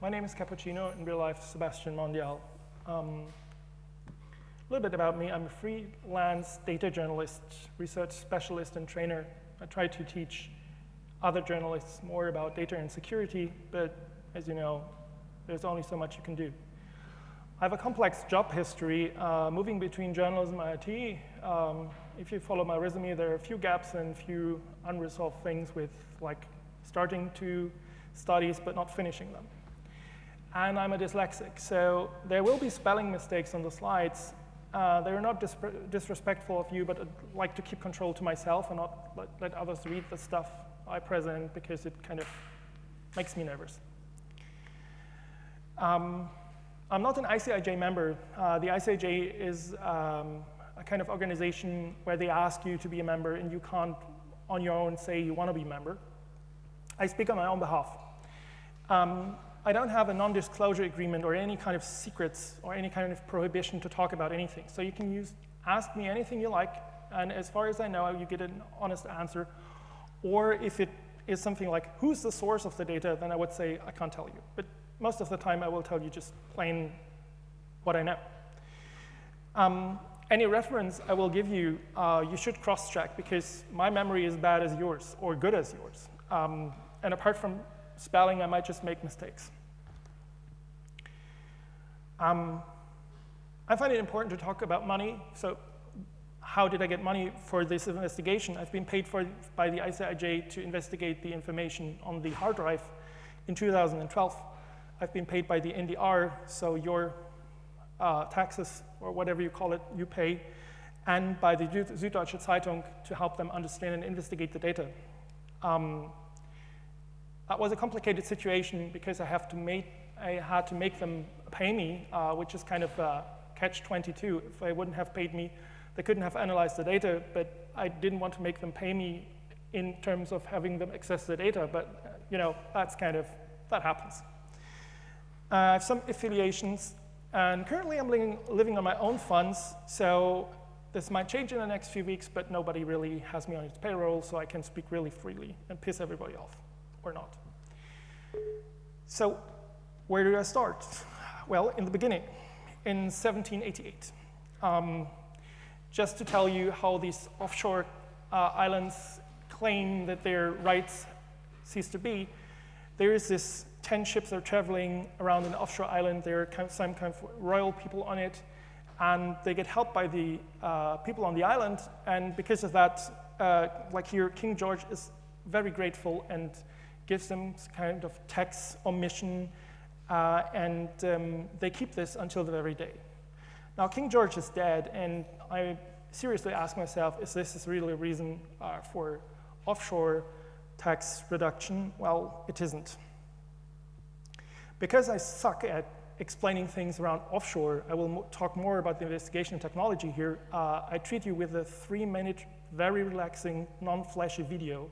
My name is Cappuccino, in real life, Sebastian Mondial. A little bit about me. I'm a freelance data journalist, research specialist, and trainer. I try to teach other journalists more about data and security, but as you know, there's only so much you can do. I have a complex job history, moving between journalism and IT. If you follow my resume, there are a few gaps and a few unresolved things with like starting two studies but not finishing them. And I'm a dyslexic, so there will be spelling mistakes on the slides. They're not disrespectful of you, but I'd like to keep control to myself and not let others read the stuff I present because it kind of makes me nervous. I'm not an ICIJ member. The ICIJ is a kind of organization where they ask you to be a member and you can't on your own say you want to be a member. I speak on my own behalf. I don't have a non-disclosure agreement or any kind of secrets or any kind of prohibition to talk about anything. So you can ask me anything you like, and as far as I know, you get an honest answer. Or if it is something like, who's the source of the data, then I would say, I can't tell you. But most of the time, I will tell you just plain what I know. Any reference I will give you, you should cross-check, because my memory is bad as yours, or good as yours. And apart from spelling, I might just make mistakes. I find it important to talk about money. So how did I get money for this investigation? I've been paid by the ICIJ to investigate the information on the hard drive in 2012. I've been paid by the NDR, so your taxes, or whatever you call it, you pay, and by the Süddeutsche Zeitung to help them understand and investigate the data. That was a complicated situation because I had to make them pay me, which is kind of catch-22. If they wouldn't have paid me, they couldn't have analyzed the data, but I didn't want to make them pay me in terms of having them access the data, but you know, that happens. I have some affiliations, and currently I'm living on my own funds, so this might change in the next few weeks, but nobody really has me on its payroll, so I can speak really freely and piss everybody off. Or not. So where do I start? Well, in the beginning, in 1788. Just to tell you how these offshore islands claim that their rights cease to be, there is this 10 ships that are traveling around an offshore island. There are some kind of royal people on it, and they get helped by the people on the island, and because of that, like here, King George is very grateful and gives them kind of tax omission, and they keep this until the very day. Now, King George is dead, and I seriously ask myself, is this really a reason for offshore tax reduction? Well, it isn't. Because I suck at explaining things around offshore, I will talk more about the investigation technology here. I treat you with a 3-minute, very relaxing, non-flashy video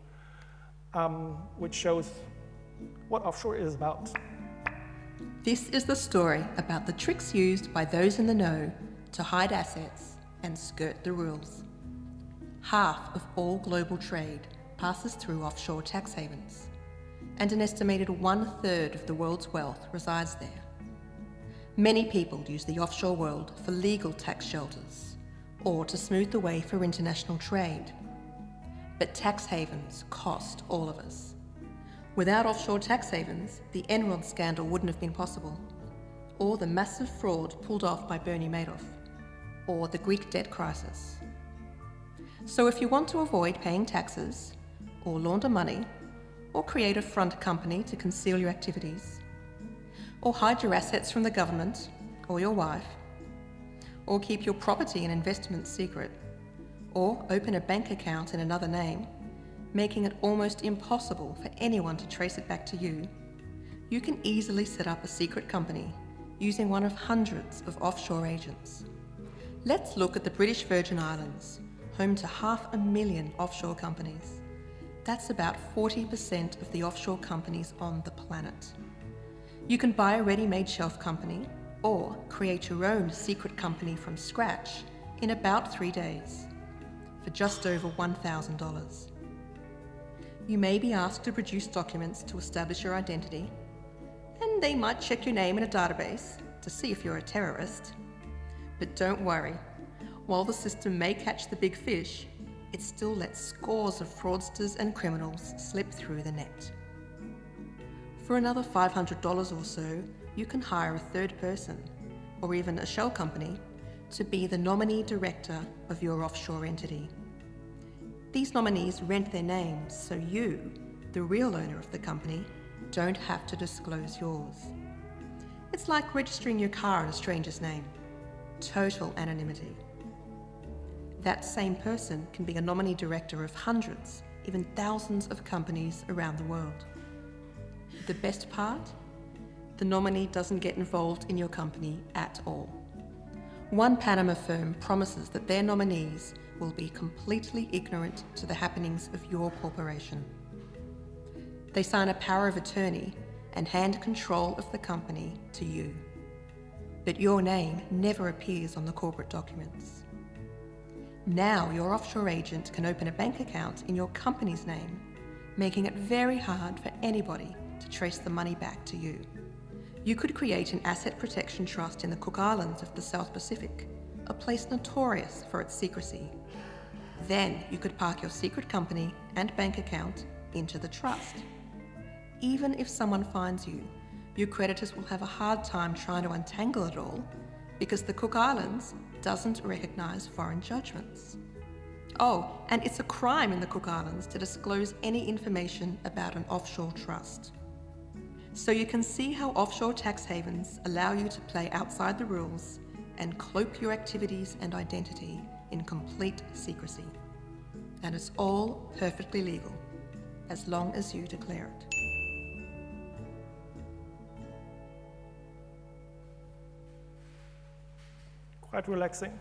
which shows what offshore is about. This is the story about the tricks used by those in the know to hide assets and skirt the rules. Half of all global trade passes through offshore tax havens, and an estimated 1/3 of the world's wealth resides there. Many people use the offshore world for legal tax shelters or to smooth the way for international trade. But tax havens cost all of us. Without offshore tax havens, the Enron scandal wouldn't have been possible, or the massive fraud pulled off by Bernie Madoff, or the Greek debt crisis. So if you want to avoid paying taxes, or launder money, or create a front company to conceal your activities, or hide your assets from the government or your wife, or keep your property and investments secret, or open a bank account in another name, making it almost impossible for anyone to trace it back to you, you can easily set up a secret company using one of hundreds of offshore agents. Let's look at the British Virgin Islands, home to 500,000 offshore companies. That's about 40% of the offshore companies on the planet. You can buy a ready-made shelf company or create your own secret company from scratch in about 3 days for just over $1,000. You may be asked to produce documents to establish your identity, and they might check your name in a database to see if you're a terrorist. But don't worry, while the system may catch the big fish, it still lets scores of fraudsters and criminals slip through the net. For another $500 or so, you can hire a third person, or even a shell company, to be the nominee director of your offshore entity. These nominees rent their names so you, the real owner of the company, don't have to disclose yours. It's like registering your car in a stranger's name. Total anonymity. That same person can be a nominee director of hundreds, even thousands of companies around the world. The best part? The nominee doesn't get involved in your company at all. One Panama firm promises that their nominees will be completely ignorant to the happenings of your corporation. They sign a power of attorney and hand control of the company to you. But your name never appears on the corporate documents. Now your offshore agent can open a bank account in your company's name, making it very hard for anybody to trace the money back to you. You could create an asset protection trust in the Cook Islands of the South Pacific, a place notorious for its secrecy. Then you could park your secret company and bank account into the trust. Even if someone finds you, your creditors will have a hard time trying to untangle it all because the Cook Islands doesn't recognise foreign judgments. Oh, and it's a crime in the Cook Islands to disclose any information about an offshore trust. So you can see how offshore tax havens allow you to play outside the rules and cloak your activities and identity in complete secrecy. And it's all perfectly legal, as long as you declare it. Quite relaxing.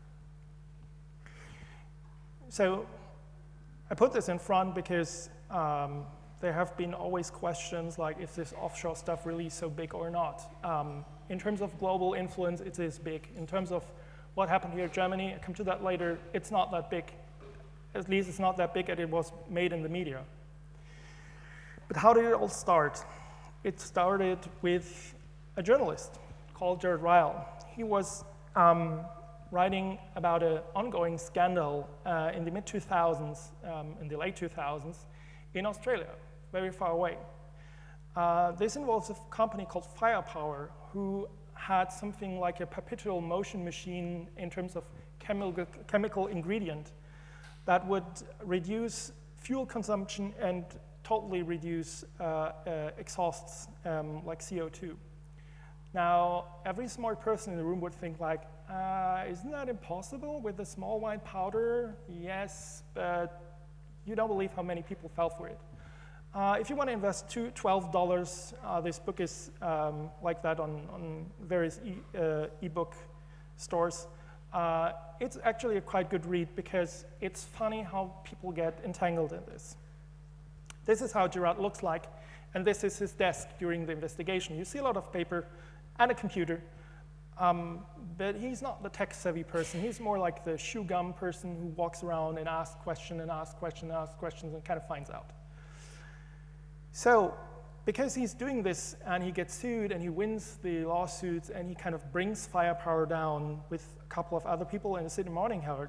So I put this in front because there have been always questions like, is this offshore stuff really so big or not? In terms of global influence, it is big. In terms of what happened here in Germany, I'll come to that later, it's not that big. At least it's not that big as it was made in the media. But how did it all start? It started with a journalist called Jared Ryle. He was writing about an ongoing scandal in the mid-2000s, in the late 2000s, in Australia, very far away. This involves a company called Firepower, who had something like a perpetual motion machine in terms of chemical ingredient that would reduce fuel consumption and totally reduce exhausts like CO2. Now, every smart person in the room would think like, isn't that impossible with a small white powder? Yes, but you don't believe how many people fell for it. If you want to invest $12, this book is like that on various ebook stores. It's actually a quite good read because it's funny how people get entangled in this. This is how Gerard looks like, and this is his desk during the investigation. You see a lot of paper and a computer, but he's not the tech-savvy person. He's more like the chew gum person who walks around and asks questions and asks questions and asks questions and kind of finds out. So, because he's doing this and he gets sued and he wins the lawsuits and he kind of brings Firepower down with a couple of other people in the Sydney Morning Herald,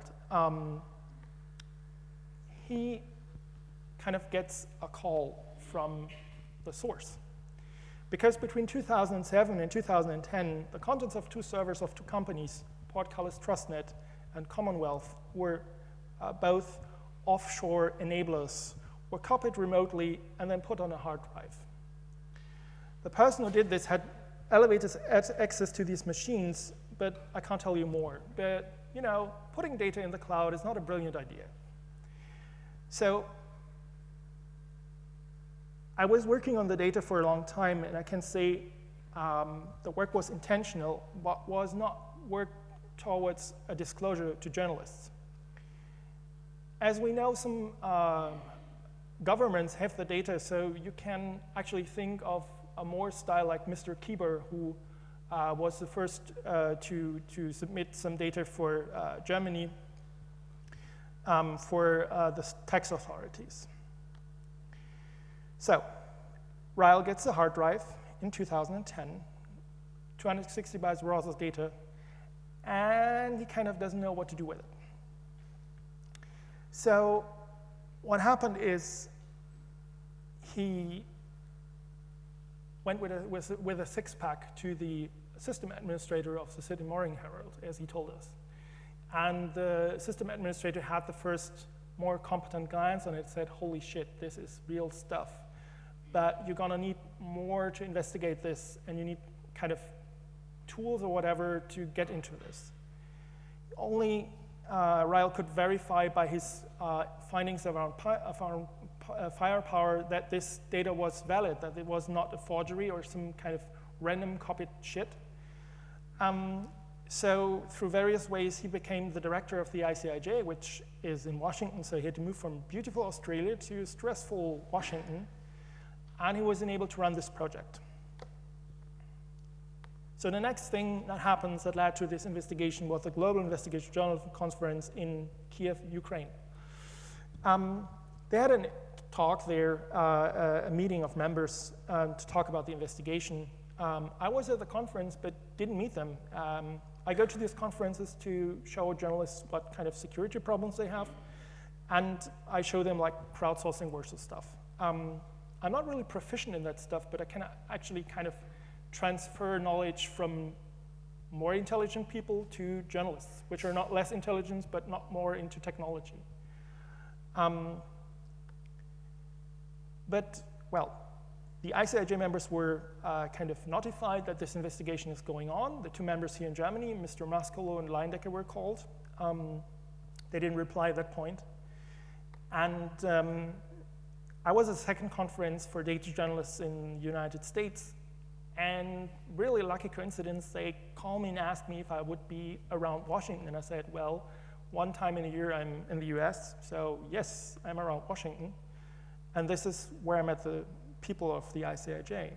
he kind of gets a call from the source. Because between 2007 and 2010, the contents of two servers of two companies, Portcullis TrustNet and Commonwealth, were both offshore enablers, were copied remotely and then put on a hard drive. The person who did this had elevated access to these machines, but I can't tell you more. But, you know, putting data in the cloud is not a brilliant idea. So I was working on the data for a long time, and I can say the work was intentional, but was not work towards a disclosure to journalists. As we know, some governments have the data, so you can actually think of a Moore style like Mr. Kieber, who was the first to submit some data for Germany for the tax authorities. So, Ryle gets a hard drive. in 2010, 260 bytes raw as data, and he kind of doesn't know what to do with it. So what happened is he went with a six-pack to the system administrator of the City Morning Herald, as he told us. And the system administrator had the first more competent glance on it, said, holy shit, this is real stuff. But you're gonna need more to investigate this, and you need kind of tools or whatever to get into this. Only Ryle could verify by his findings around firepower that this data was valid, that it was not a forgery or some kind of random copied shit. So through various ways, he became the director of the ICIJ, which is in Washington. So he had to move from beautiful Australia to stressful Washington. And he was unable to run this project. So the next thing that happens that led to this investigation was the Global Investigation Journalism Conference in Kiev, Ukraine. They had a talk there, a meeting of members to talk about the investigation. I was at the conference but didn't meet them. I go to these conferences to show journalists what kind of security problems they have, and I show them like crowdsourcing versus stuff. I'm not really proficient in that stuff, but I can actually kind of transfer knowledge from more intelligent people to journalists, which are not less intelligent, but not more into technology. But, well, the ICIJ members were kind of notified that this investigation is going on. The two members here in Germany, Mr. Maskolo and Leindecker, were called. They didn't reply at that point. And I was at the second conference for data journalists in the United States. And really lucky coincidence, they called me and asked me if I would be around Washington. And I said, well, one time in a year I'm in the US, so yes, I'm around Washington. And this is where I met the people of the ICIJ.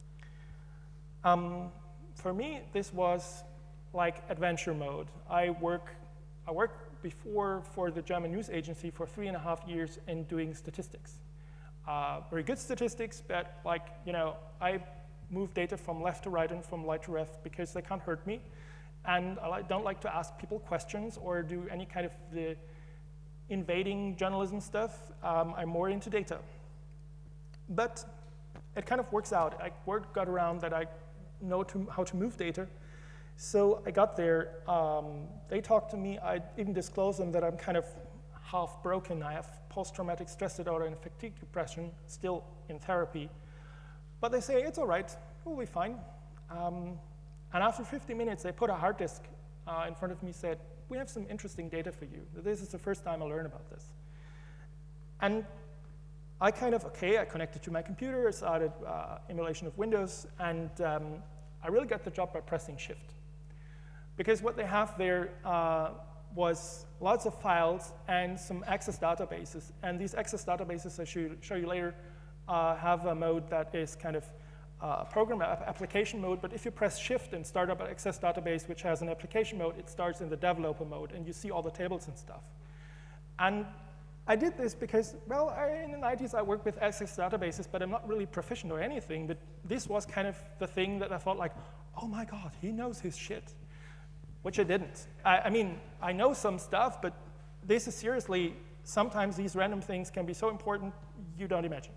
For me, this was like adventure mode. I worked before for the German news agency for 3.5 years in doing statistics. Very good statistics, but like, you know, I move data from left to right and from right to left because they can't hurt me. And I don't like to ask people questions or do any kind of the invading journalism stuff. I'm more into data. But it kind of works out. Word got around that I know how to move data. So I got there. They talked to me. I even disclosed them that I'm kind of half broken. I have post-traumatic stress disorder and fatigue depression, still in therapy. But they say, it's all right, we'll be fine. And after 50 minutes, they put a hard disk in front of me, said, we have some interesting data for you. This is the first time I learned about this. And I kind of, I connected to my computer, I started emulation of Windows, and I really got the job by pressing Shift. Because what they have there was lots of files and some Access databases. And these Access databases, I show you later, have a mode that is kind of program application mode, but if you press Shift and start up an Access database which has an application mode, it starts in the developer mode, and you see all the tables and stuff. And I did this because, well, in the 90s I worked with Access databases, but I'm not really proficient or anything, but this was kind of the thing that I thought like, oh my God, he knows his shit, which I didn't. I mean, I know some stuff, but this is seriously, sometimes these random things can be so important you don't imagine.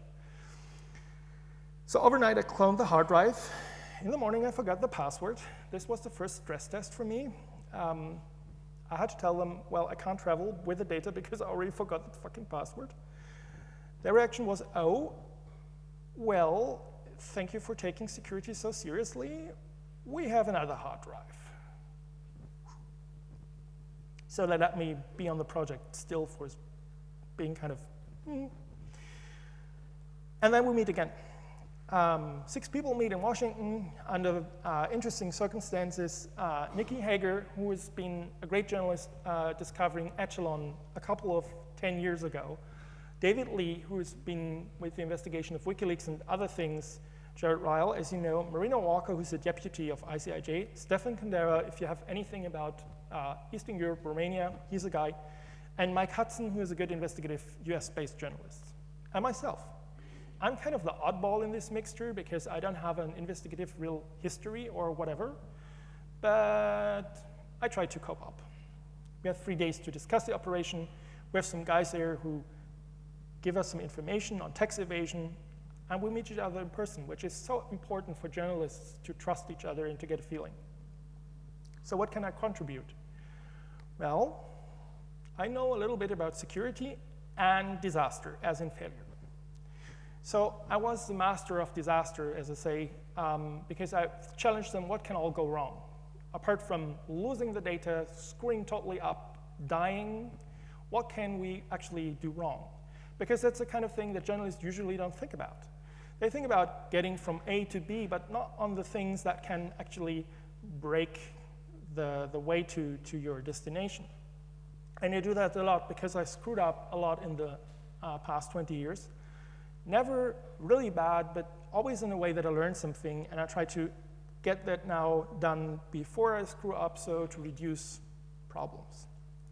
So overnight, I cloned the hard drive. In the morning, I forgot the password. This was the first stress test for me. I had to tell them, well, I can't travel with the data because I already forgot the fucking password. Their reaction was, oh, well, thank you for taking security so seriously. We have another hard drive. So they let me be on the project still for being kind of, And then we meet again. 6 people meet in Washington under interesting circumstances. Nikki Hager, who has been a great journalist discovering Echelon a couple of 10 years ago. David Lee, who has been with the investigation of WikiLeaks and other things. Jared Ryle, as you know. Marina Walker, who's the deputy of ICIJ. Stefan Kandera, if you have anything about Eastern Europe, Romania, he's a guy. And Mike Hudson, who is a good investigative US-based journalist. And myself. I'm kind of the oddball in this mixture because I don't have an investigative real history or whatever, but I try to cope up. We have 3 days to discuss the operation. We have some guys there who give us some information on tax evasion, and we meet each other in person, which is so important for journalists to trust each other and to get a feeling. So what can I contribute? Well, I know a little bit about security and disaster, as in failure. So I was the master of disaster, as I say, because I challenged them, what can all go wrong? Apart from losing the data, screwing totally up, dying, what can we actually do wrong? Because that's the kind of thing that journalists usually don't think about. They think about getting from A to B, but not on the things that can actually break the way to your destination. And I do that a lot because I screwed up a lot in the past 20 years. Never really bad, but always in a way that I learned something, and I try to get that now done before I screw up, so to reduce problems.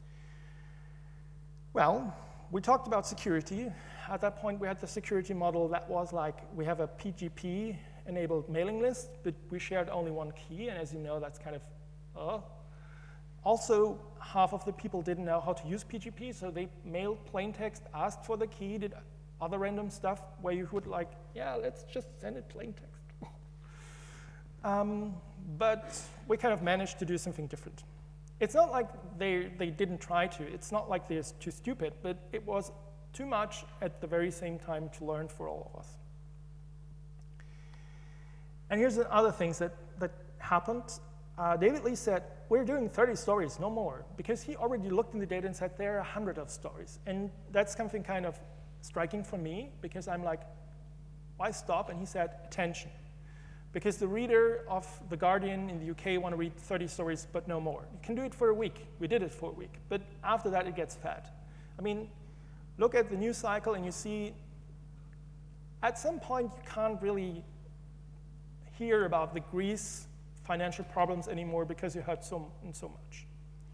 Well, we talked about security. At that point, we had the security model that was like, we have a PGP-enabled mailing list, but we shared only one key, and as you know, that's kind of, Also, half of the people didn't know how to use PGP, so they mailed plain text, asked for the key, did other random stuff where you would like, yeah, let's just send it plain text. But we kind of managed to do something different. It's not like they didn't try to. It's not like they're too stupid, but it was too much at the very same time to learn for all of us. And here's the other things that happened. David Lee said, we're doing 30 stories, no more, because he already looked in the data and said there are 100 of stories. And that's something kind of striking for me, because I'm like, why stop? And he said, attention. Because the reader of The Guardian in the UK want to read 30 stories, but no more. You can do it for a week. We did it for a week. But after that, it gets fat. I mean, look at the news cycle, and you see, at some point, you can't really hear about the Greece financial problems anymore because you heard so much.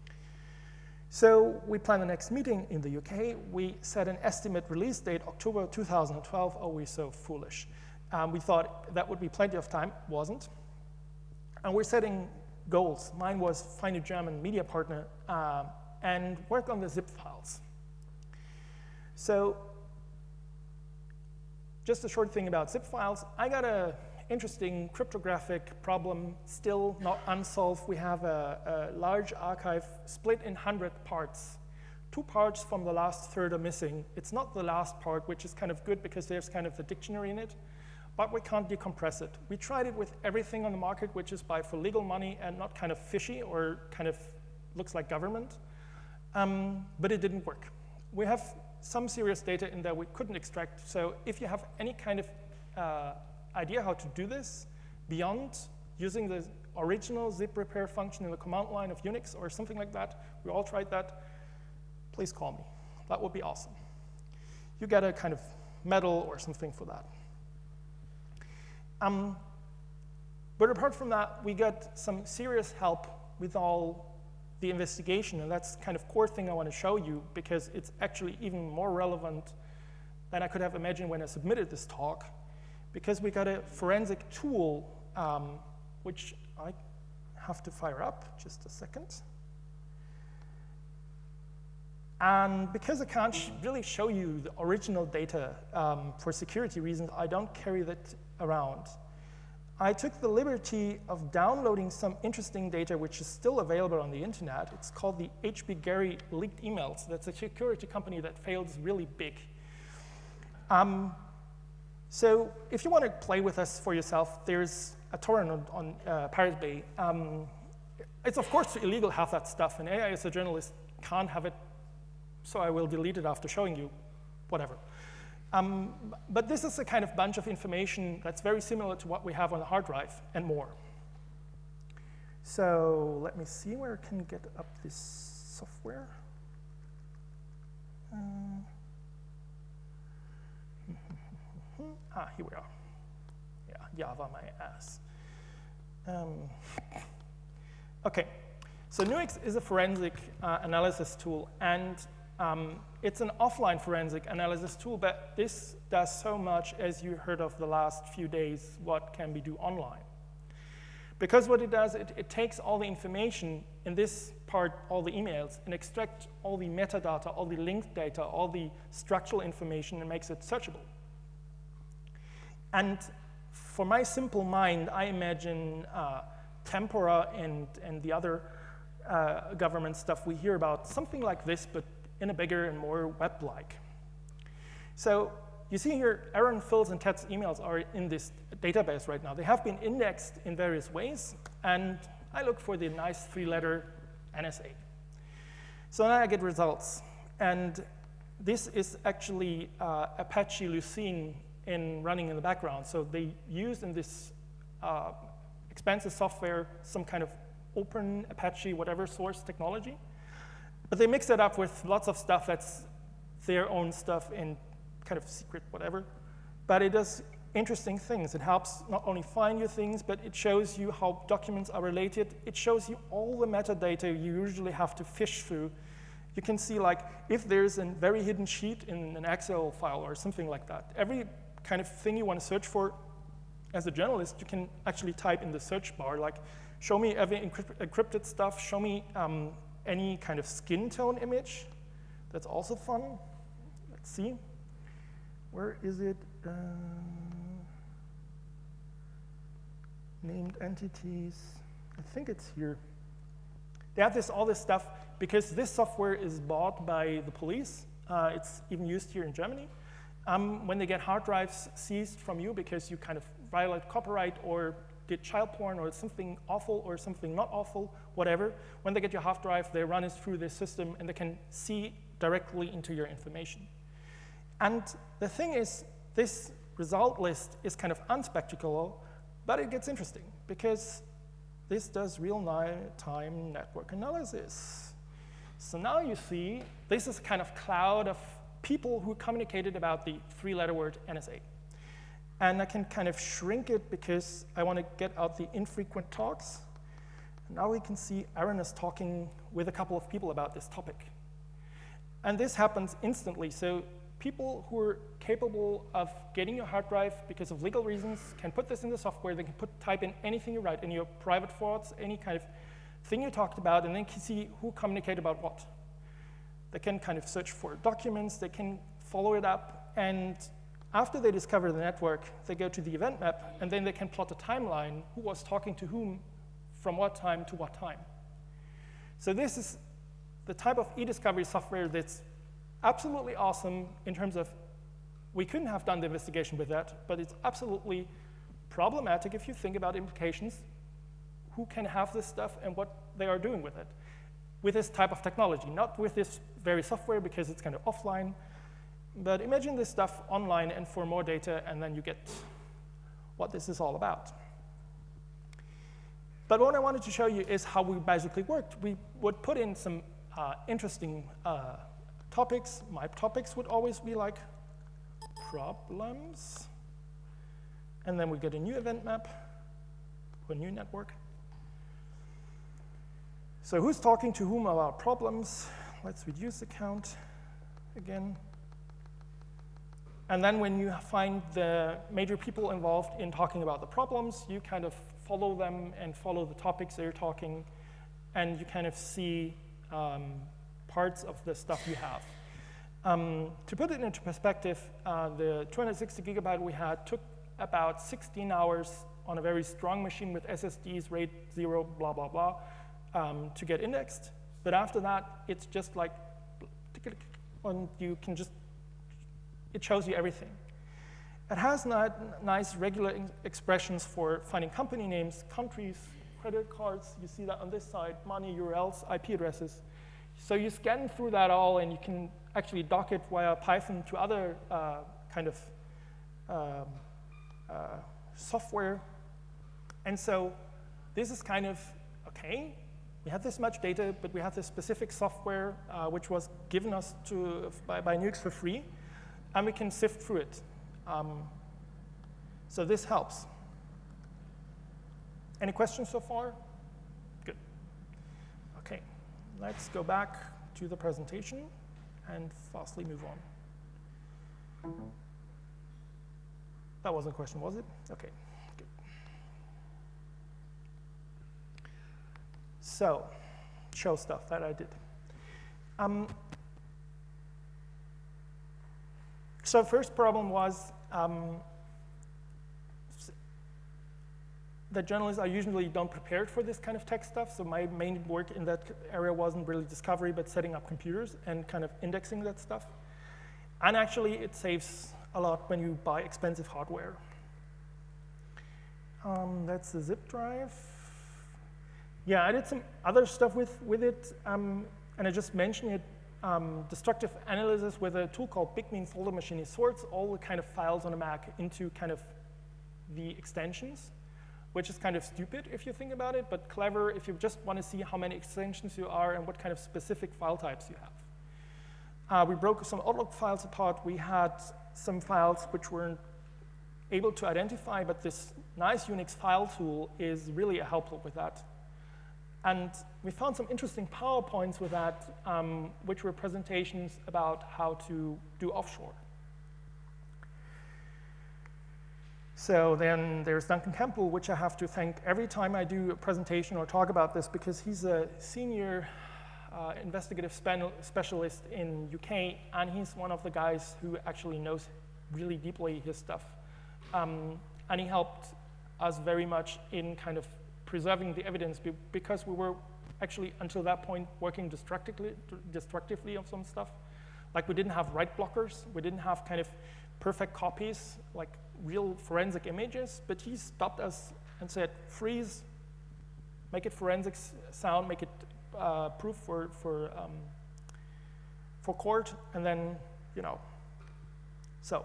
So we planned the next meeting in the UK. We set an estimate release date, October 2012. Oh, we're so foolish. We thought that would be plenty of time. Wasn't. And we're setting goals. Mine was find a German media partner and work on the zip files. So just a short thing about zip files. I got an interesting cryptographic problem still not unsolved. We have a large archive split in 100 parts. 2 parts from the last third are missing. It's not the last part, which is kind of good because there's kind of the dictionary in it, but we can't decompress it. We tried it with everything on the market, which is buy for legal money and not kind of fishy or kind of looks like government, but it didn't work. We have some serious data in there we couldn't extract, so if you have any kind of idea how to do this beyond using the original zip repair function in the command line of Unix or something like that, we all tried that, please call me. That would be awesome. You get a kind of medal or something for that. But apart from that, we got some serious help with all the investigation, and that's kind of core thing I want to show you because it's actually even more relevant than I could have imagined when I submitted this talk, because we got a forensic tool, which I have to fire up, just a second. And because I can't really show you the original data for security reasons, I don't carry that around. I took the liberty of downloading some interesting data which is still available on the internet. It's called the HB Gary leaked emails. That's a security company that fails really big. So if you want to play with us for yourself, there's a torrent on Pirate Bay. It's of course illegal to have that stuff, and I as a journalist can't have it, so I will delete it after showing you, whatever. But this is a kind of bunch of information that's very similar to what we have on the hard drive and more. So let me see where I can get up this software. Here we are. Yeah, Java my ass. OK, so Nuix is a forensic analysis tool, and It's an offline forensic analysis tool, but this does so much, as you heard of the last few days, what can we do online. Because what it does, it takes all the information in this part, all the emails, and extracts all the metadata, all the linked data, all the structural information, and makes it searchable. And for my simple mind, I imagine Tempora and the other government stuff we hear about, something like this, but in a bigger and more web-like. So you see here, Aaron, Phil's, and Ted's emails are in this database right now. They have been indexed in various ways, and I look for the nice three-letter NSA. So now I get results. And this is actually Apache Lucene running in the background. So they use in this expensive software some kind of open Apache whatever source technology. But they mix it up with lots of stuff that's their own stuff in kind of secret whatever. But it does interesting things. It helps not only find you things, but it shows you how documents are related. It shows you all the metadata you usually have to fish through. You can see, like, if there's a very hidden sheet in an Excel file or something like that. Every kind of thing you want to search for as a journalist, you can actually type in the search bar, like, show me every encrypted stuff, show me any kind of skin tone image. That's also fun. Let's see. Where is it? Named entities. I think it's here. They have all this stuff because this software is bought by the police. It's even used here in Germany. When they get hard drives seized from you because you kind of violate copyright or did child porn or something awful or something not awful, whatever, when they get your hard drive, they run it through this system and they can see directly into your information. And the thing is, this result list is kind of unspectacular, but it gets interesting because this does real-time network analysis. So now you see, this is a kind of cloud of people who communicated about the three-letter word NSA. And I can kind of shrink it because I want to get out the infrequent talks. And now we can see Aaron is talking with a couple of people about this topic. And this happens instantly. So people who are capable of getting your hard drive because of legal reasons can put this in the software. They can type in anything you write, in your private thoughts, any kind of thing you talked about, and then can see who communicated about what. They can kind of search for documents. They can follow it up. And after they discover the network, they go to the event map, and then they can plot a timeline, who was talking to whom, from what time to what time. So this is the type of e-discovery software that's absolutely awesome in terms of we couldn't have done the investigation with that, but it's absolutely problematic if you think about implications, who can have this stuff and what they are doing with it, with this type of technology, not with this very software because it's kind of offline. But imagine this stuff online and for more data, and then you get what this is all about. But what I wanted to show you is how we basically worked. We would put in some interesting topics. My topics would always be like problems. And then we get a new event map, or a new network. So who's talking to whom about problems? Let's reduce the count again. And then when you find the major people involved in talking about the problems, you kind of follow them and follow the topics they're talking, and you kind of see parts of the stuff you have. To put it into perspective, the 260 gigabyte we had took about 16 hours on a very strong machine with SSDs, RAID 0, blah, blah, blah, to get indexed. But after that, it's just like, and you can just, it shows you everything. It has nice regular expressions for finding company names, countries, credit cards. You see that on this side, money, URLs, IP addresses. So you scan through that all, and you can actually dock it via Python to other kind of software. And so this is kind of, okay, we have this much data, but we have this specific software which was given us by Nukes for free, and we can sift through it. So this helps. Any questions so far? Good. Okay, let's go back to the presentation. and fastly move on. That wasn't a question, was it? Okay, good. So, show stuff that I did. So first problem was that journalists are usually don't prepared for this kind of tech stuff. So my main work in that area wasn't really discovery, but setting up computers and kind of indexing that stuff. And actually, it saves a lot when you buy expensive hardware. That's the zip drive. Yeah, I did some other stuff with it, and I just mentioned it. Destructive analysis with a tool called Big Mean Folder Machine. It sorts all the kind of files on a Mac into kind of the extensions, which is kind of stupid if you think about it, but clever if you just want to see how many extensions you are and what kind of specific file types you have. We broke some Outlook files apart. We had some files which weren't able to identify, but this nice Unix file tool is really helpful with that. And we found some interesting PowerPoints with that, which were presentations about how to do offshore. So then there's Duncan Campbell, which I have to thank every time I do a presentation or talk about this, because he's a senior investigative specialist in UK, and he's one of the guys who actually knows really deeply his stuff. And he helped us very much in kind of preserving the evidence, because we were actually, until that point, working destructively on some stuff. Like, we didn't have write blockers. We didn't have kind of perfect copies, like real forensic images. But he stopped us and said, freeze, make it forensic sound, make it proof for court, and then, you know. So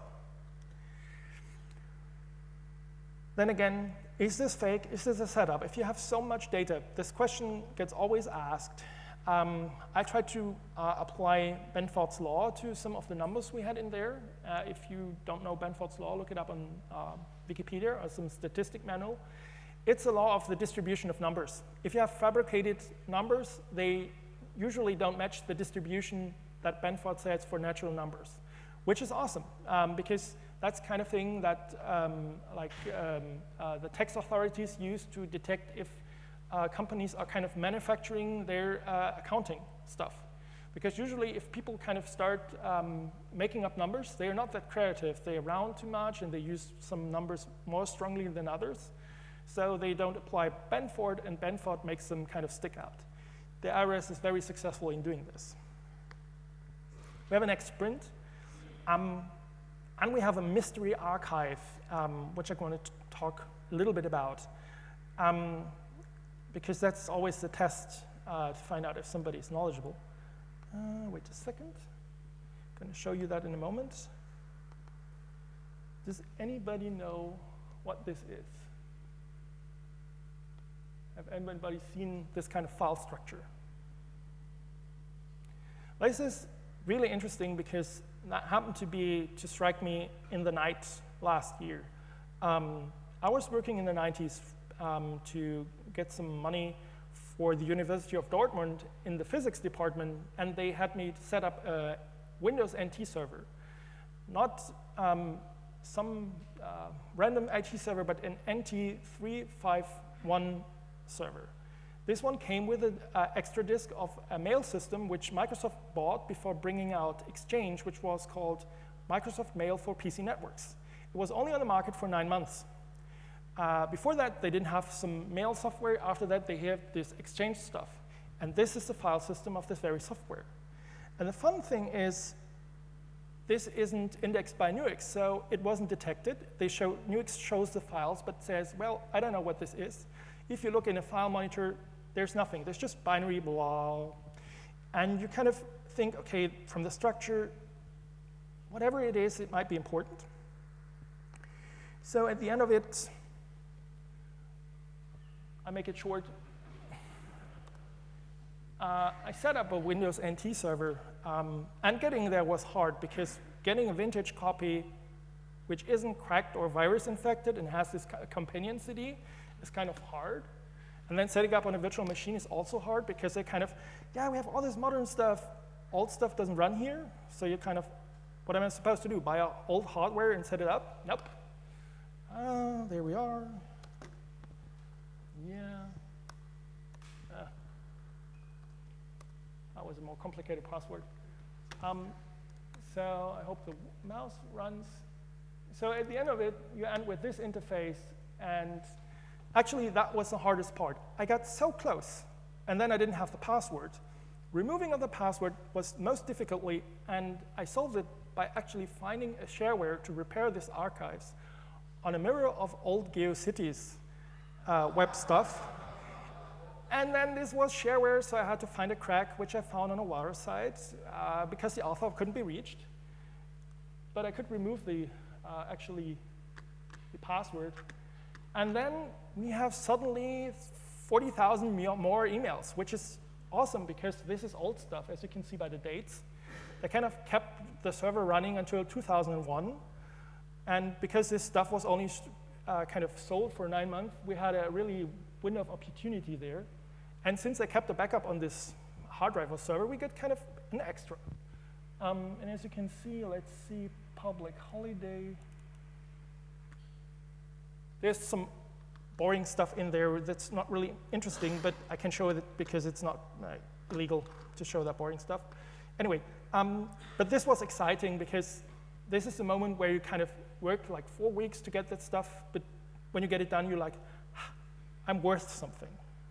then again, is this fake? Is this a setup? If you have so much data, this question gets always asked. I tried to apply Benford's law to some of the numbers we had in there. If you don't know Benford's law, look it up on Wikipedia or some statistic manual. It's a law of the distribution of numbers. If you have fabricated numbers, they usually don't match the distribution that Benford says for natural numbers, which is awesome, because that's kind of thing that the tax authorities use to detect if companies are kind of manufacturing their accounting stuff. Because usually if people kind of start making up numbers, they are not that creative. They round too much and they use some numbers more strongly than others. So they don't apply Benford, and Benford makes them kind of stick out. The IRS is very successful in doing this. We have an next sprint. And we have a mystery archive, which I'm going to talk a little bit about, because that's always the test to find out if somebody is knowledgeable. Wait a second. I'm going to show you that in a moment. Does anybody know what this is? Have anybody seen this kind of file structure? This is really interesting because that happened to strike me in the night last year. I was working in the 90s to get some money for the University of Dortmund in the physics department, and they had me set up a Windows NT server. Not some random IT server, but an NT351 server. This one came with an extra disk of a mail system, which Microsoft bought before bringing out Exchange, which was called Microsoft Mail for PC Networks. It was only on the market for 9 months. Before that, they didn't have some mail software. After that, they have this Exchange stuff. And this is the file system of this very software. And the fun thing is, this isn't indexed by Nuix, so it wasn't detected. Nuix shows the files, but says, well, I don't know what this is. If you look in a file monitor, there's nothing. There's just binary blah. And you kind of think, OK, from the structure, whatever it is, it might be important. So at the end of it, I make it short. I set up a Windows NT server. And getting there was hard, because getting a vintage copy, which isn't cracked or virus infected and has this companion CD, is kind of hard. And then setting up on a virtual machine is also hard, because they kind of, yeah, we have all this modern stuff, old stuff doesn't run here, so you kind of, what am I supposed to do? Buy old hardware and set it up? Nope. There we are. Yeah. That was a more complicated password. So I hope the mouse runs. So at the end of it, you end with this interface, and actually that was the hardest part. I got so close, and then I didn't have the password. Removing of the password was most difficultly, and I solved it by actually finding a shareware to repair this archives on a mirror of old GeoCities web stuff. And then this was shareware, so I had to find a crack, which I found on a water site, because the author couldn't be reached. But I could remove the password. And then we have suddenly 40,000 more emails, which is awesome because this is old stuff, as you can see by the dates. They kind of kept the server running until 2001. And because this stuff was only kind of sold for 9 months, we had a really window of opportunity there. And since I kept a backup on this hard drive or server, we get kind of an extra. And as you can see, let's see, public holiday. There's some boring stuff in there that's not really interesting, but I can show it because it's not illegal to show that boring stuff. Anyway, but this was exciting because this is the moment where you kind of work like 4 weeks to get that stuff, but when you get it done, you're like, I'm worth something.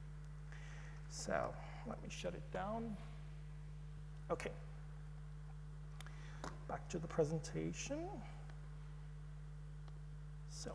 So let me shut it down. Okay. Back to the presentation. So,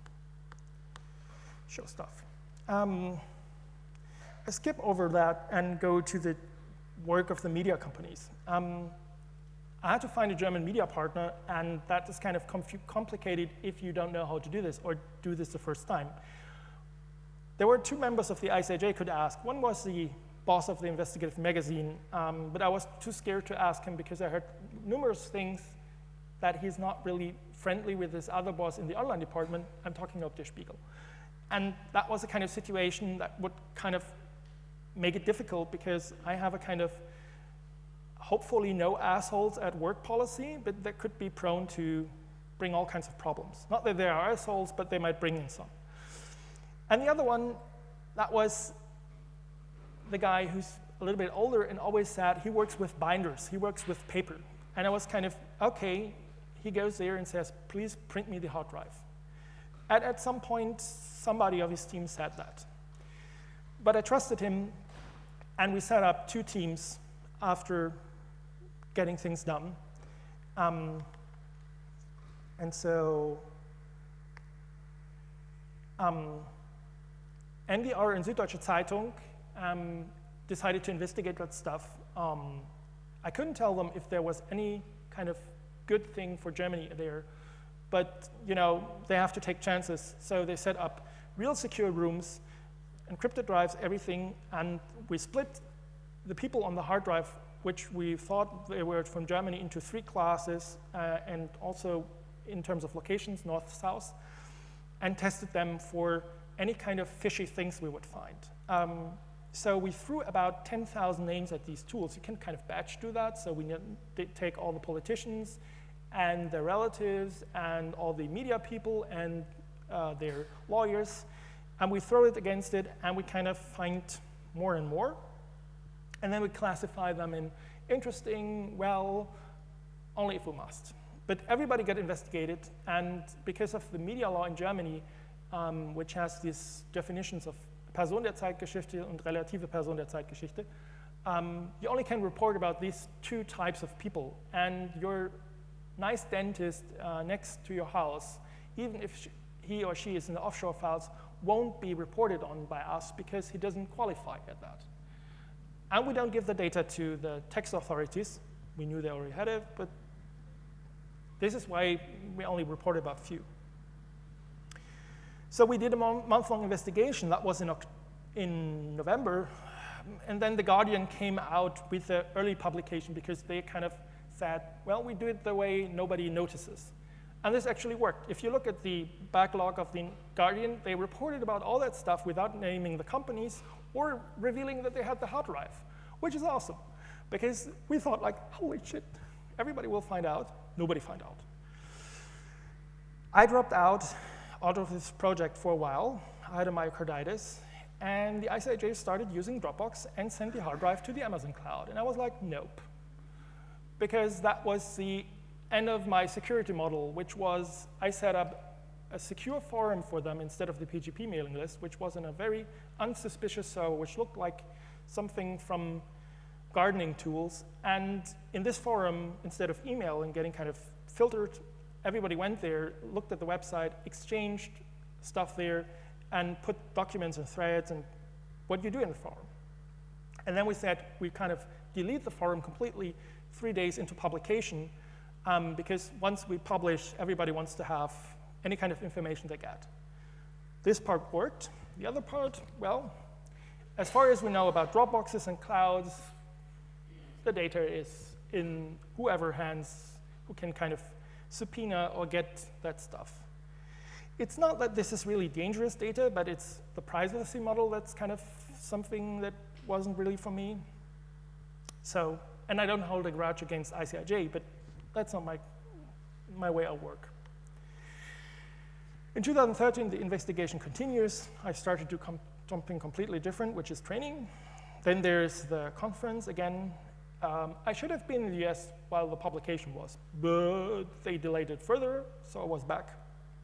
show stuff. I skip over that and go to the work of the media companies. I had to find a German media partner, and that is kind of complicated if you don't know how to do this or do this the first time. There were 2 members of the ICIJ could ask. One was the boss of the investigative magazine, but I was too scared to ask him because I heard numerous things that he's not really friendly with this other boss in the online department. I'm talking about Der Spiegel. And that was a kind of situation that would kind of make it difficult because I have a kind of hopefully no assholes at work policy, but that could be prone to bring all kinds of problems. Not that they are assholes, but they might bring in some. And the other one, that was the guy who's a little bit older and always said he works with binders, he works with paper. And I was kind of, okay, he goes there and says, please print me the hard drive. And at some point, somebody of his team said that. But I trusted him, and we set up 2 teams after getting things done. And so NDR and Süddeutsche Zeitung decided to investigate that stuff. I couldn't tell them if there was any kind of good thing for Germany there, but you know, they have to take chances. So they set up real secure rooms, encrypted drives, everything, and we split the people on the hard drive, which we thought they were from Germany, into 3 classes, and also in terms of locations, north, south, and tested them for any kind of fishy things we would find. So we threw about 10,000 names at these tools. You can kind of batch do that. So we take all the politicians and their relatives and all the media people and their lawyers, and we throw it against it, and we kind of find more and more. And then we classify them in interesting, well, only if we must. But everybody got investigated, and because of the media law in Germany, which has these definitions of Person der Zeitgeschichte und relative Person der Zeitgeschichte, you only can report about these 2 types of people. And your nice dentist next to your house, even if he or she is in the offshore files, won't be reported on by us because he doesn't qualify at that. And we don't give the data to the tax authorities. We knew they already had it, but this is why we only report about few. So we did a month-long investigation. That was in November. And then The Guardian came out with an early publication because they kind of said, well, we do it the way nobody notices. And this actually worked. If you look at the backlog of The Guardian, they reported about all that stuff without naming the companies or revealing that they had the hard drive, which is awesome. because we thought, like, holy shit, everybody will find out. Nobody found out. I dropped out of this project for a while. I had a myocarditis, and the ICIJ started using Dropbox and sent the hard drive to the Amazon cloud. And I was like, nope, because that was the end of my security model, which was I set up a secure forum for them instead of the PGP mailing list, which was in a very unsuspicious server, which looked like something from gardening tools. And in this forum, instead of email and getting kind of filtered, everybody went there, looked at the website, exchanged stuff there, and put documents and threads and what you do in the forum. And then we said we kind of delete the forum completely 3 days into publication, because once we publish, everybody wants to have any kind of information they get. This part worked. The other part, well, as far as we know about Dropboxes and clouds, the data is in whoever hands who can kind of subpoena or get that stuff. It's not that this is really dangerous data, but it's the privacy model that's kind of something that wasn't really for me. So, and I don't hold a grudge against ICIJ, but that's not my way of work. In 2013, the investigation continues. I started to something completely different, which is training. Then there's the conference again. I should have been in the US while the publication was, but they delayed it further, so I was back.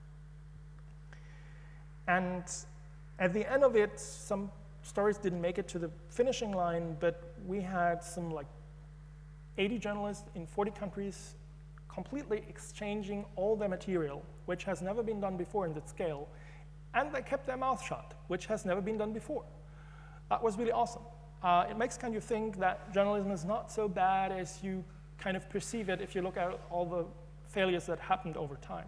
And at the end of it, some stories didn't make it to the finishing line, but we had some like 80 journalists in 40 countries completely exchanging all their material, which has never been done before in that scale, and they kept their mouth shut, which has never been done before. That was really awesome. It makes kind of think that journalism is not so bad as you kind of perceive it if you look at all the failures that happened over time.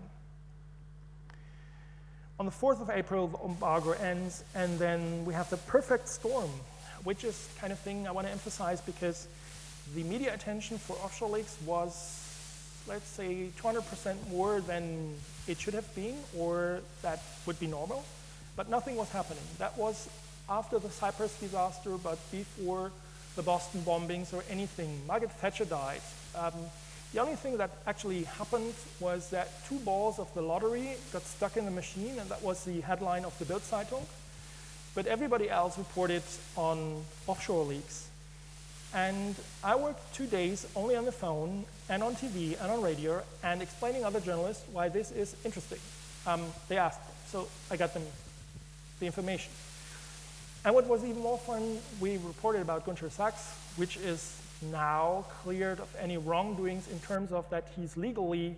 On the 4th of April, the embargo ends, and then we have the perfect storm, which is kind of thing I want to emphasize because the media attention for offshore leaks was, let's say, 200% more than it should have been, or that would be normal, but nothing was happening. That was after the Cyprus disaster, but before the Boston bombings or anything. Margaret Thatcher died. The only thing that actually happened was that 2 balls of the lottery got stuck in the machine, and that was the headline of the Bild-Zeitung. But everybody else reported on offshore leaks. And I worked 2 days only on the phone and on TV and on radio and explaining to other journalists why this is interesting. They asked, so I got them the information. And what was even more fun, we reported about Gunter Sachs, which is now cleared of any wrongdoings in terms of that he has legally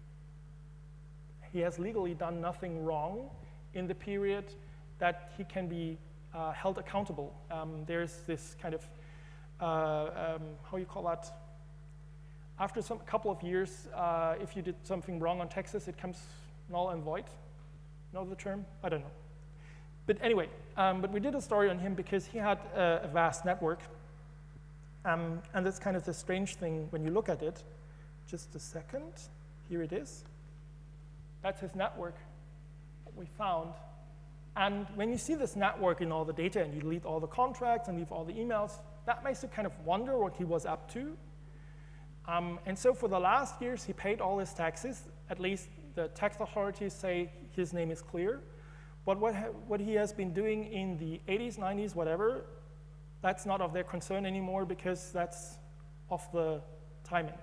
done nothing wrong in the period that he can be held accountable. There's this kind of, how you call that? After a couple of years, if you did something wrong on taxes, it comes null and void. Know the term? I don't know. But anyway, but we did a story on him because he had a vast network. And that's kind of the strange thing when you look at it. Just a second. Here it is. That's his network, what we found. And when you see this network in all the data and you delete all the contracts and leave all the emails, that makes you kind of wonder what he was up to. And so for the last years, he paid all his taxes. At least the tax authorities say his name is clear. But what he has been doing in the 80s, 90s, whatever, that's not of their concern anymore because that's off the timing.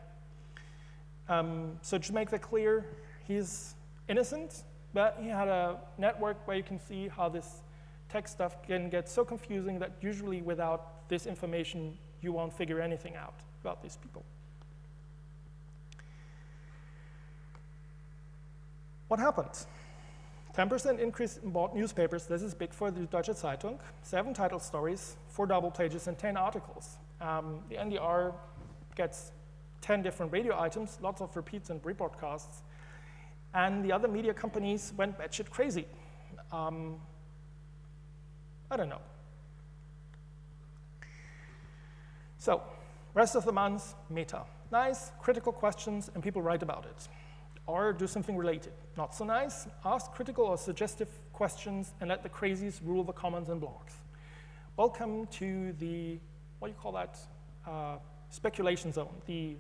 So to make that clear, he's innocent, but he had a network where you can see how this tech stuff can get so confusing that usually without this information, you won't figure anything out about these people. What happened? 10% increase in bought newspapers. This is big for the Deutsche Zeitung. 7 title stories, 4 double pages, and 10 articles. The NDR gets 10 different radio items, lots of repeats and rebroadcasts. And the other media companies went batshit crazy. I don't know. So, rest of the month, Meta. Nice, critical questions, and people write about it. Or do something related. Not so nice, ask critical or suggestive questions and let the crazies rule the comments and blogs. Welcome to the, what do you call that, speculation zone, the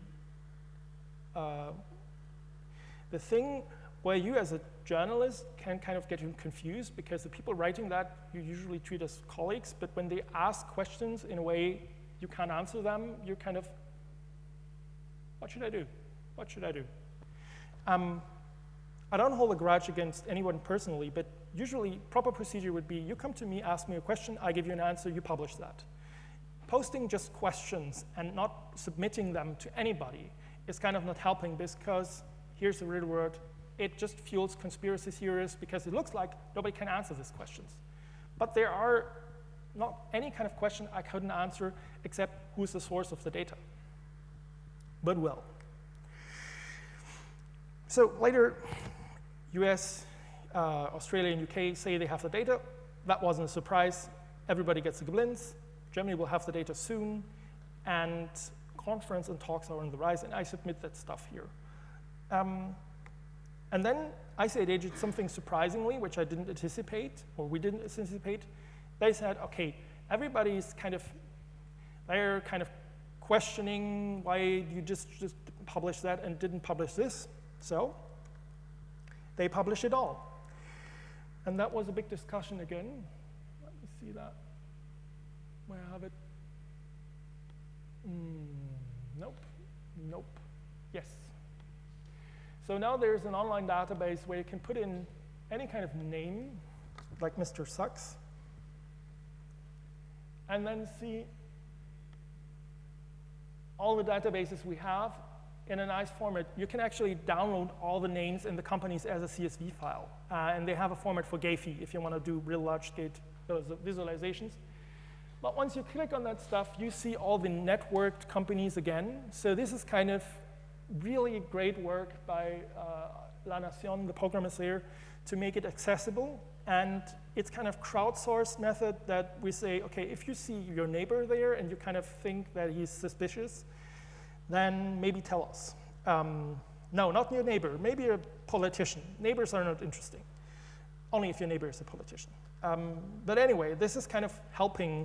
thing where you as a journalist can kind of get confused because the people writing that you usually treat as colleagues, but when they ask questions in a way you can't answer them, you're kind of, what should I do? What should I do? I don't hold a grudge against anyone personally, but usually proper procedure would be you come to me, ask me a question, I give you an answer, you publish that. Posting just questions and not submitting them to anybody is kind of not helping because here's the real word, it just fuels conspiracy theories because it looks like nobody can answer these questions. But there are not any kind of question I couldn't answer except who's the source of the data. But well. So later, US, Australia, and UK say they have the data. That wasn't a surprise. Everybody gets a glimpse. Germany will have the data soon. And conference and talks are on the rise, and I submit that stuff here. And then ICIJ did something surprisingly, which I didn't anticipate, or we didn't anticipate. They said, okay, everybody's they're kind of questioning why you just publish that and didn't publish this. So they publish it all. And that was a big discussion again. Let me see that. Where I have it? Nope. Nope. Yes. So now there's an online database where you can put in any kind of name, like Mr. Sucks, and then see all the databases we have in a nice format. You can actually download all the names in the companies as a CSV file. And they have a format for Gephi if you want to do real large-scale visualizations. But once you click on that stuff, you see all the networked companies again. So this is kind of really great work by La Nación, the programmers there, to make it accessible. And it's kind of crowdsourced method that we say, okay, if you see your neighbor there and you kind of think that he's suspicious, then maybe tell us. No, not your neighbor, maybe a politician. Neighbors are not interesting, only if your neighbor is a politician. But anyway, this is kind of helping.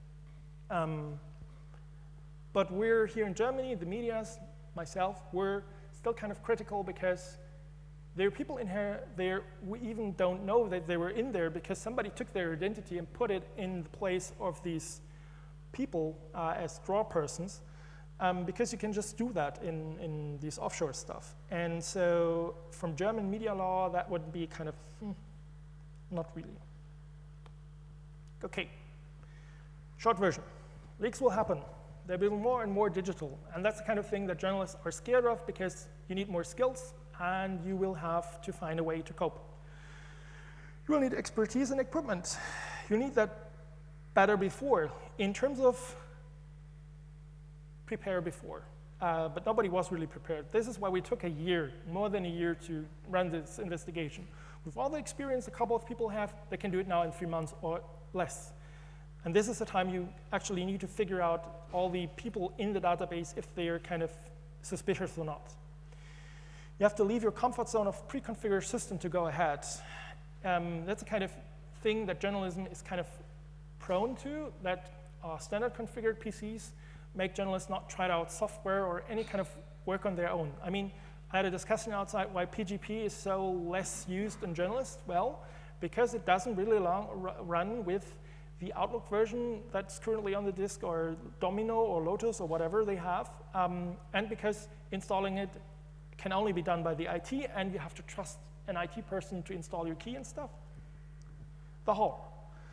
But we're here in Germany, the medias, myself, we're still kind of critical because there are people in here there we even don't know that they were in there because somebody took their identity and put it in the place of these people as draw persons. Because you can just do that in these offshore stuff. And so from German media law, that would be kind of, not really. Okay, short version. Leaks will happen. They'll be more and more digital. And that's the kind of thing that journalists are scared of because you need more skills and you will have to find a way to cope. You will need expertise and equipment. You need that better before. In terms of prepare before, but nobody was really prepared. This is why we took a year, more than a year, to run this investigation. With all the experience a couple of people have, they can do it now in 3 months or less. And this is the time you actually need to figure out all the people in the database if they're kind of suspicious or not. You have to leave your comfort zone of pre-configured system to go ahead. That's the kind of thing that journalism is kind of prone to, that standard configured PCs make journalists not try out software or any kind of work on their own. I mean, I had a discussion outside why PGP is so less used in journalists. Well, because it doesn't really run with the Outlook version that's currently on the disk, or Domino or Lotus or whatever they have, and because installing it can only be done by the IT, and you have to trust an IT person to install your key and stuff. The whole.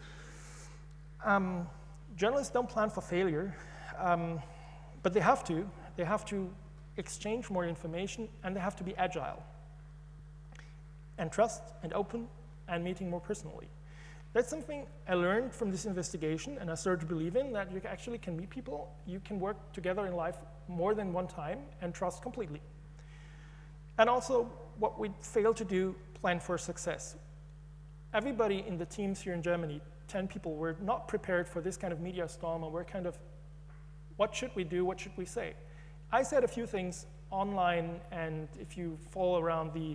Journalists don't plan for failure. But they have to. They have to exchange more information, and they have to be agile, and trust, and open, and meeting more personally. That's something I learned from this investigation, and I started to believe in, that you actually can meet people, you can work together in life more than one time, and trust completely. And also, what we failed to do, plan for success. Everybody in the teams here in Germany, 10 people, were not prepared for this kind of media storm, and we're kind of, what should we do? What should we say? I said a few things online, and if you follow around the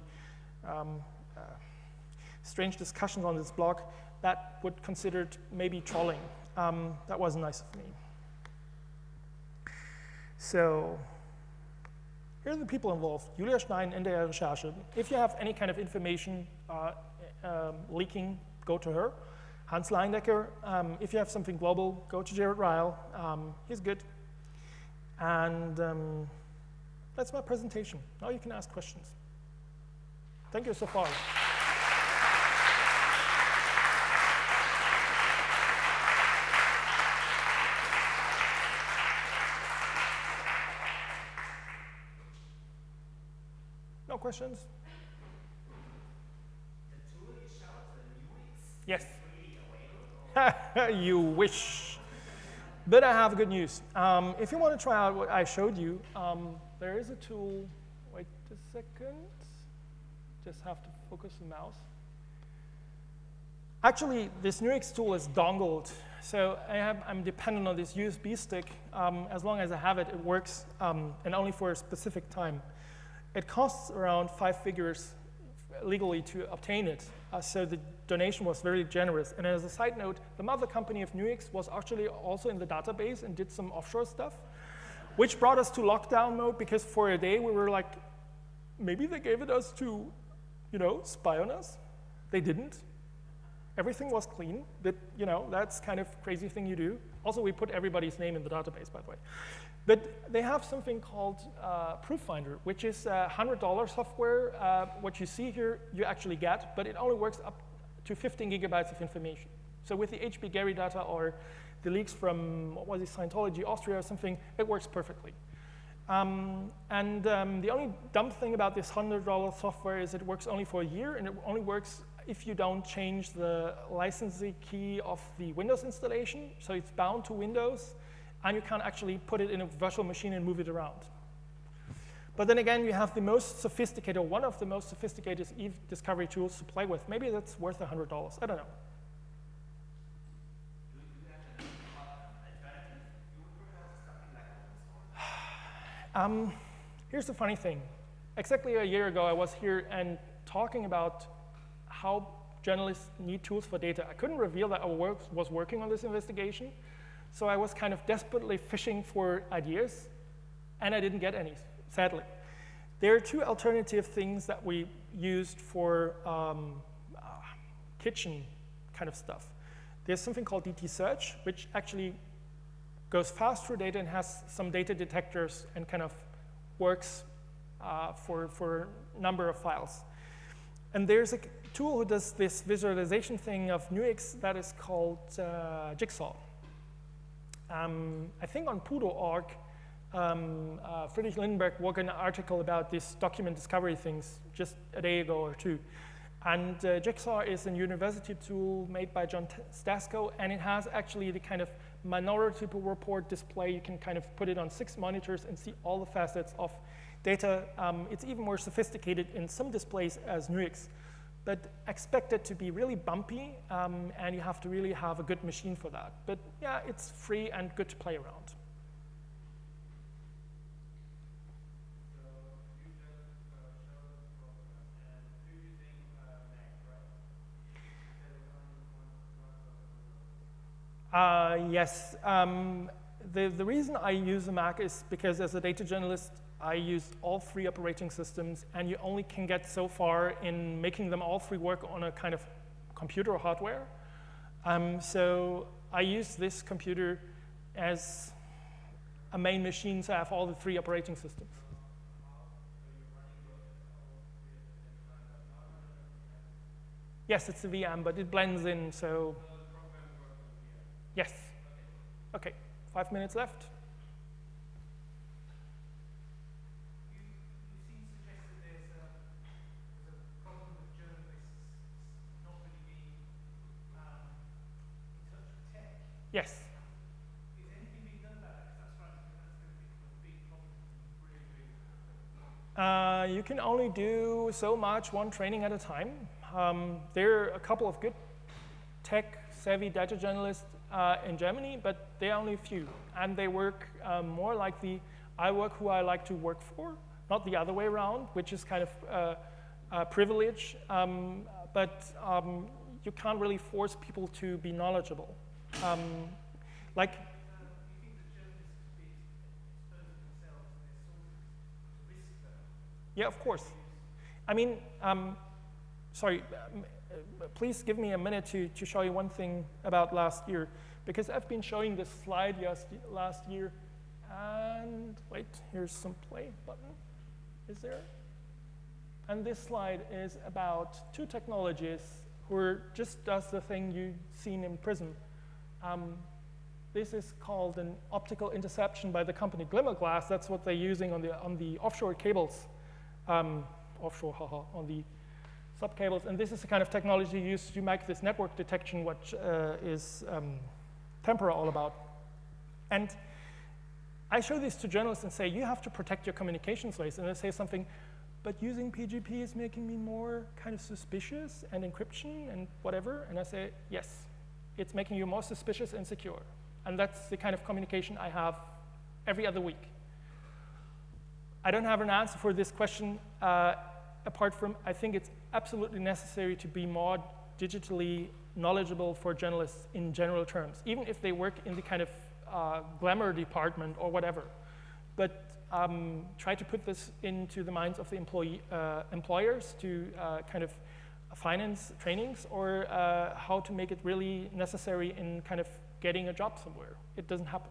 strange discussions on this blog, that would considered maybe trolling. That wasn't nice of me. So here are the people involved. Julia Schnein, NDR Recherche. If you have any kind of information leaking, go to her. Hans Leindecker, if you have something global, go to Jared Ryle. He's good. And that's my presentation. Now you can ask questions. Thank you so far. No questions? The tool you showed, the Yes. Nuix, You wish. But I have good news. If you want to try out what I showed you, there is a tool. Wait a second. Just have to focus the mouse. Actually, this Nuix tool is dongled. So I'm dependent on this USB stick. As long as I have it, it works, and only for a specific time. It costs around 5 figures legally to obtain it. So the donation was very generous. And as a side note, the mother company of Nuix was actually also in the database and did some offshore stuff, which brought us to lockdown mode because for a day we were like, maybe they gave it us to, spy on us. They didn't. Everything was clean. But, that's kind of crazy thing you do. Also, we put everybody's name in the database, by the way. But they have something called Prooffinder, which is $100 software. What you see here, you actually get, but it only works up to 15 gigabytes of information. So with the HB Gary data or the leaks from, what was it, Scientology Austria or something, it works perfectly. The only dumb thing about this $100 software is it works only for a year, and it only works if you don't change the licensing key of the Windows installation. So it's bound to Windows, and you can't actually put it in a virtual machine and move it around. But then again, you have the most sophisticated, one of the most sophisticated e-discovery tools to play with. Maybe that's worth $100. I don't know. do you have an alternative? You would propose something like open source? Here's the funny thing. Exactly a year ago, I was here and talking about how journalists need tools for data. I couldn't reveal that I was working on this investigation, so I was kind of desperately fishing for ideas, and I didn't get any, sadly. There are 2 alternative things that we used for kitchen kind of stuff. There's something called DT Search, which actually goes fast through data and has some data detectors and kind of works for a number of files. And there's a tool who does this visualization thing of Nuix that is called Jigsaw. I think on Pudo.org, Friedrich Lindenberg wrote an article about this document discovery things just a day ago or 2. And Jigsaw is a university tool made by John Stasko, and it has actually the kind of minority report display. You can kind of put it on 6 monitors and see all the facets of data. It's even more sophisticated in some displays as Nuix, but expect it to be really bumpy, and you have to really have a good machine for that. But yeah, it's free and good to play around. So you just showed the program, and do you think Mac, right? Yes. The reason I use a Mac is because as a data journalist, I use all 3 operating systems, and you only can get so far in making them all 3 work on a kind of computer or hardware. So I use this computer as a main machine, so I have all the 3 operating systems. Yes, it's a VM, but it blends in, so. Yes. Okay, 5 minutes left. You seem to suggest that there's a problem with journalists not really being in touch with tech. Yes. Is anything being done about that? Because that's going to become a big problem. Really. You can only do so much one training at a time. There are a couple of good tech-savvy data journalists in Germany, but they are only a few. And they work more like I work who I like to work for, not the other way around, which is kind of a privilege. But you can't really force people to be knowledgeable. Like, You think that journalists could be exposed to Yeah, of course. I mean, sorry, please give me a minute to show you one thing about last year, because I've been showing this slide last year, and wait, here's some play button. Is there? And this slide is about two technologies who just does the thing you've seen in Prism. This is called an optical interception by the company Glimmerglass. That's what they're using on the offshore cables, on the subcables. And this is the kind of technology used to make this network detection, which is Tempera all about. And I show this to journalists and say, you have to protect your communications ways. And they say something, but using PGP is making me more kind of suspicious, and encryption and whatever. And I say, yes, it's making you more suspicious and secure. And that's the kind of communication I have every other week. I don't have an answer for this question apart from I think it's absolutely necessary to be more digitally knowledgeable for journalists in general terms, even if they work in the kind of glamour department or whatever. But try to put this into the minds of the employers to kind of finance trainings, or how to make it really necessary in kind of getting a job somewhere. It doesn't happen.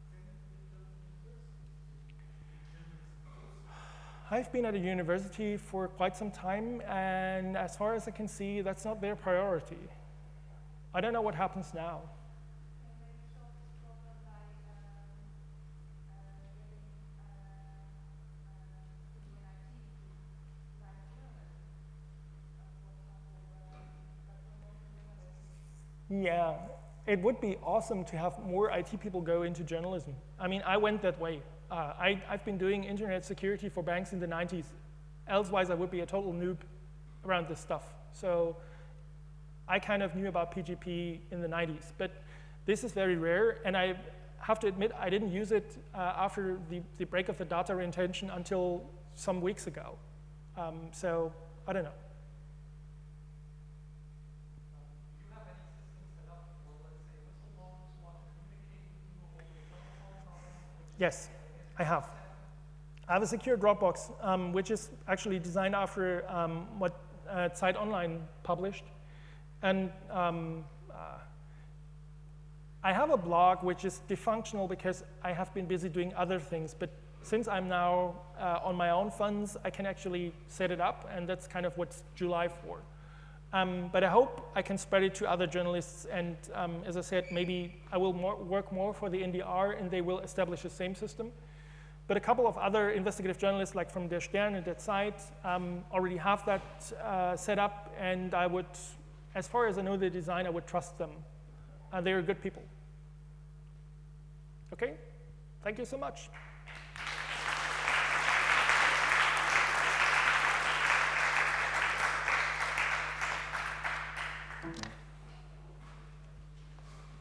I've been at a university for quite some time, and as far as I can see, that's not their priority. I don't know what happens now. Yeah, it would be awesome to have more IT people go into journalism. I mean, I went that way. I've been doing internet security for banks in the 90s. Elsewise, I would be a total noob around this stuff. So I kind of knew about PGP in the 90s, but this is very rare, and I have to admit I didn't use it after the break of the data retention until some weeks ago. So I don't know. Yes, I have. I have a secure Dropbox, which is actually designed after what Zeit Online published. And I have a blog which is defunctional because I have been busy doing other things. But since I'm now on my own funds, I can actually set it up, and that's kind of what's July for. But I hope I can spread it to other journalists, and as I said, maybe I will work more for the NDR, and they will establish the same system. But a couple of other investigative journalists, like from Der Stern and Der Zeit, already have that set up, and I would, as far as I know the design, I would trust them. They're good people. Okay? Thank you so much.